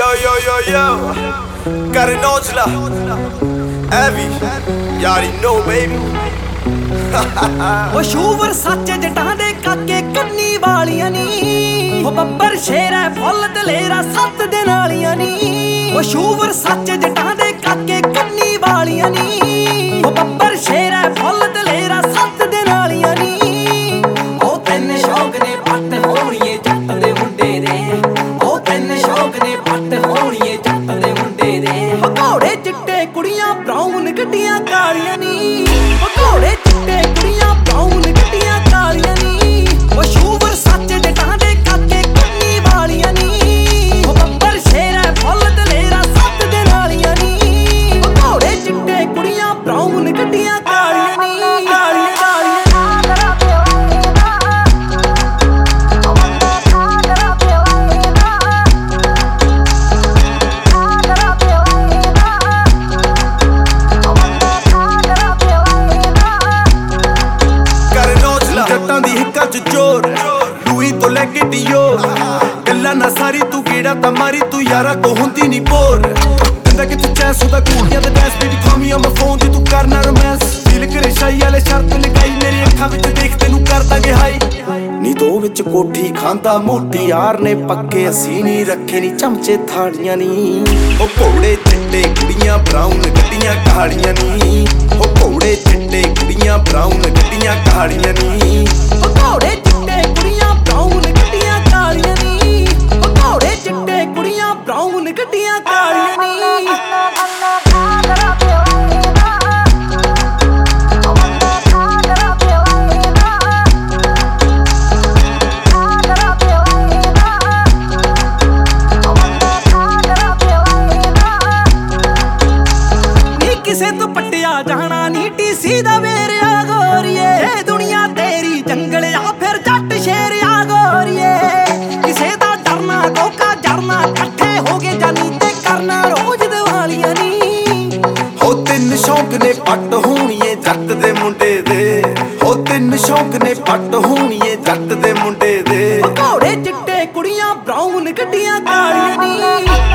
yo. Got an Ojla. Abby. You already know, baby. ਉਹ sure ਸੱਚ ਜਟਾਂ ਦੇ ਕਾਕੇ ਕੰਨੀ ਵਾਲੀਆਂ ਨੀ ਉਹ ਬੱਬਰ ਸ਼ੇਰ ਹੈ ਫੁੱਲ ਦਲੇਰਾ 7 ਦਿਨ ਵਾਲੀਆਂ ਨੀ ਉਹ ਸ਼ੂਵਰ ਸੱਚ ਜਟਾਂ ਦੇ ਕਾਕੇ ਕੰਨੀ ਵਾਲੀਆਂ ਨੀ ਉਹ ਬੱਬਰ ਸ਼ੇਰ ਹੈ ਫੁੱਲ ਦਲੇਰਾ 7 ਦਿਨ ਵਾਲੀਆਂ ਨੀ ਉਹ ਤੈਨੂੰ ਸ਼ੌਕ ਨੇ ਪੱਟ ਹੋਣੀਏ ਜੱਟ ਦੇ ਮੁੰਡੇ ਦੇ ਉਹ ਤੈਨੂੰ ਸ਼ੌਕ ਨੇ ਪੱਟ ਹੋਣੀਏ ਜੱਟ ਦੇ ਮੁੰਡੇ ਦੇ ਘੋੜੇ ਚਿੱਟੇ ਕੁੜੀਆਂ ਬਰਾਊਨ ਗੱਡੀਆਂ ਕਾਲੀਆਂ ਨੀ ਘੋੜੇ ਚਿੱਟੇ ਕੁੜੀਆਂ ਬਰਾਊਨ ਗੱਡੀਆਂ ਕਾਲੀਆਂ ਨੀ ਉਹ ਸ਼ੂਵਰ ਸੱਚ ਜਟਾਂ ਦੇ ਕਾਕੇ ਕੰਨੀ ਵਾਲੀਆਂ ਨੀ ਉਹ ਬੱਬਰ ਸ਼ੇਰ ਹੈ ਫੁੱਲ ਦਲੇਰਾ 7 ਦਿਨ ਵਾਲੀਆਂ ਨੀ ਉਹ ਘੋੜੇ ਚਿੱਟੇ ਕੁੜੀਆਂ ਬਰਾਊਨ ਗੱਡੀਆਂ ਕਾਲੀਆਂ ਨੀ जोर लुई तो लेके डियोर गल्ला ना सारी तू गेड़ा तमारी तू यारा को हुंदी नी बोर दिंदा किथे चैस उदा कूल या द डैस baby call me on my phone जे तू करना रोमांस दिल करे शाई वाले शर्त लगाई मेरी अखां विच देख तैनू कर दांगे हाई नी दो विच कोठी खांदा मोटी यार ने पक्के असी नी रखे नी चमचे थाड़ियां नी ओ घोड़े चिट्टे कुड़ियां ब्राउन गड्डियां कालियां नी ओ घोड़े चिट्टे कुड़ियां ब्राउन गड्डियां कालियां नी घोड़े चिट्टे कुड़ियां ब्राउन गड्डियां कालियां नी घोड़े चिट्टे कुड़ियां ब्राउन गड्डियां कालियां नी किसे तो पट्टिया जाना नी टीसी दा वेरिया गोरिए दुनिया तेरी जंगल या फिर जट शेर या गोरिए किसे दा डरना धोखा जरना इकट्ठे हो गए जानी ते करना रोज दिवालियां नी हो तिन शौक ने पट होणीए जट दे मुंडे दे हो तिन शौक ने पट होणीए जट दे मुंडे दे घोड़े चिट्टे कुड़ियां ब्राउन गड्डियां कालियां नी